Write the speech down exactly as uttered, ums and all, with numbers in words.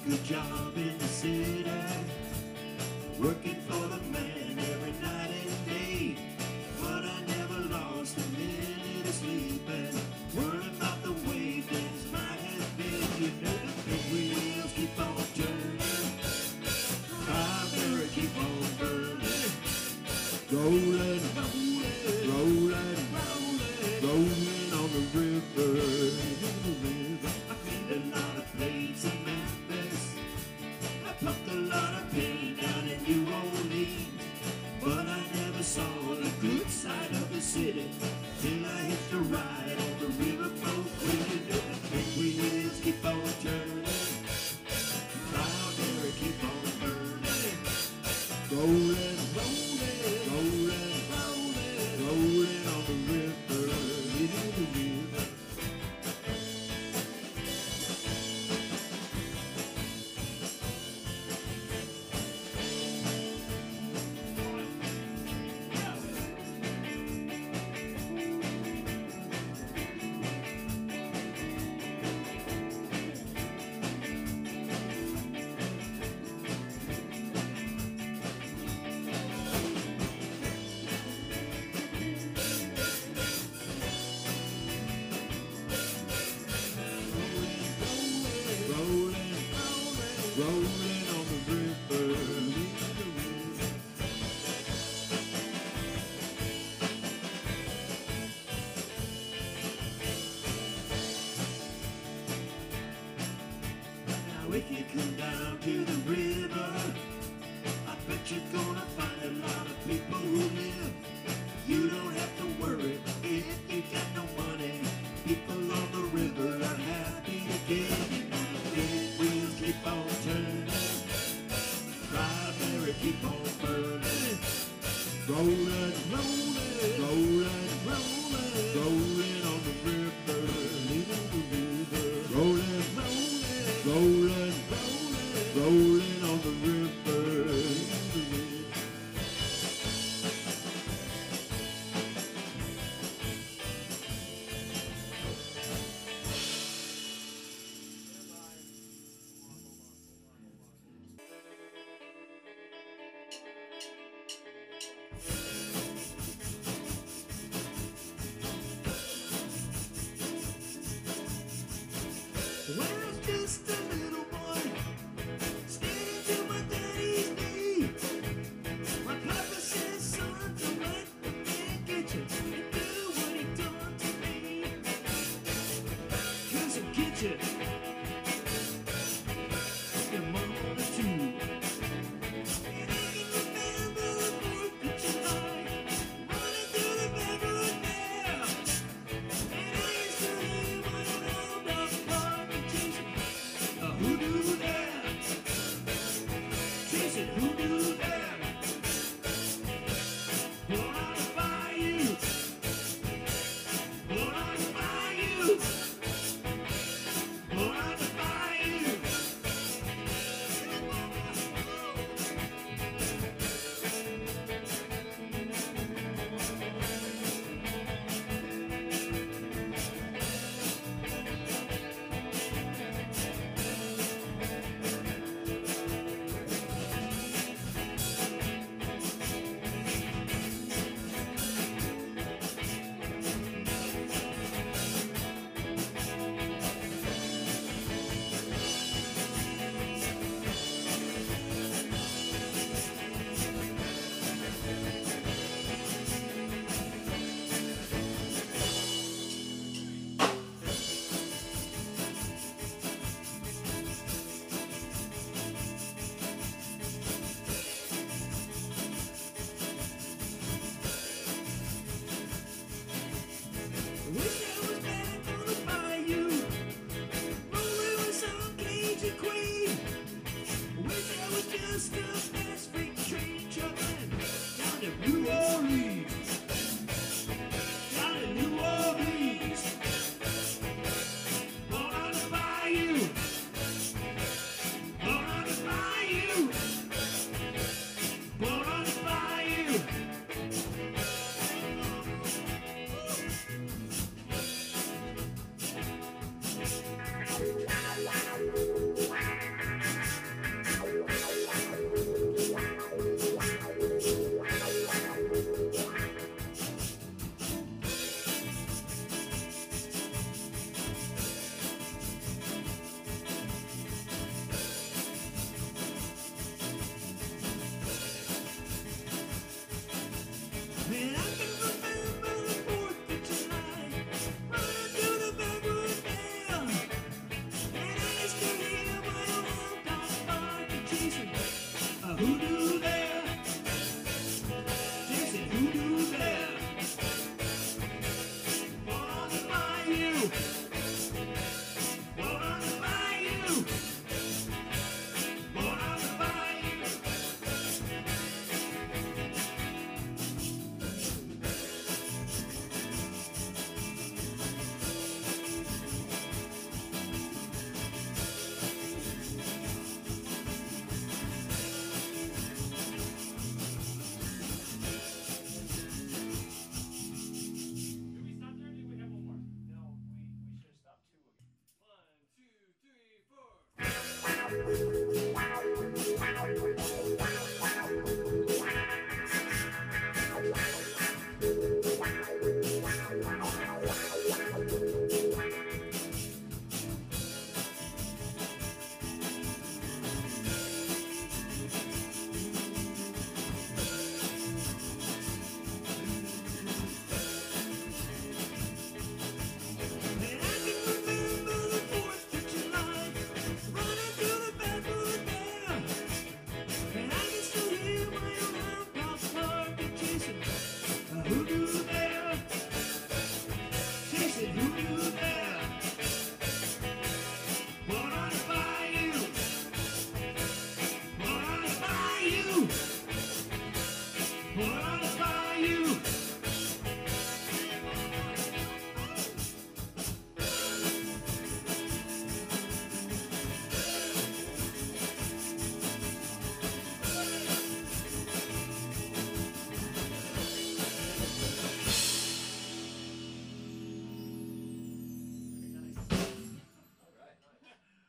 good job in the city, working for the man every night and day. But I never lost a minute of sleep and worried about the way things might have been. You know the big wheels keep on turning, primary keep on burning, rolling, rolling, rolling, rolling on the river. I cleaned a lot of plates in Memphis, I pumped a lot of paint down in New Orleans, but I never saw the good side of the city till I hitched a ride on the riverboat queen. You know the big wheels keep on turning, primary keep on burning, rolling, rolling, rolling, rolling, rolling on the river, leading the river. Rolling on the river, leading the river. Now if you come down to the river, I bet you're gonna find a lot of people who live. You don't have to worry if you got no money. People on the river are happy to give. Big wheels keep on turning, primary keep on burning, rolling, rolling, rolling, rolling, rolling on the river, leading the river, rolling, rolling, rolling, rolling, rolling on the river, leading the river. When I was just a little boy, standing to my daddy's knee, my papa said, son, don't let the man get you and do what he done to me, 'cause he'll get you, your mama too. And I can remember the fourth of July, running through the neighborhood there, and I used to hear my old dog bark and chasing a hoodoo there, chasing hoodoo there, born on the bayou, born on the bayou, born on the bayou. Wish I was back on the bayou, rolling with some Cajun queen. Wish I was just a fast freight train trucking down to New Orleans, down to New Orleans, born on the bayou, born on the bayou, born on the bayou. Who